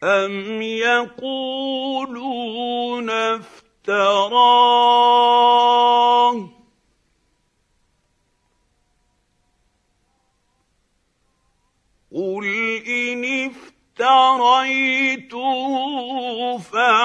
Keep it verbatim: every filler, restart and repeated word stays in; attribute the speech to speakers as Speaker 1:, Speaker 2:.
Speaker 1: أَمْ يَقُولُونَ افْتَرَاهُ ۖ قُلْ إِنِ افْتَرَيْتُهُ فَعَلَيَّ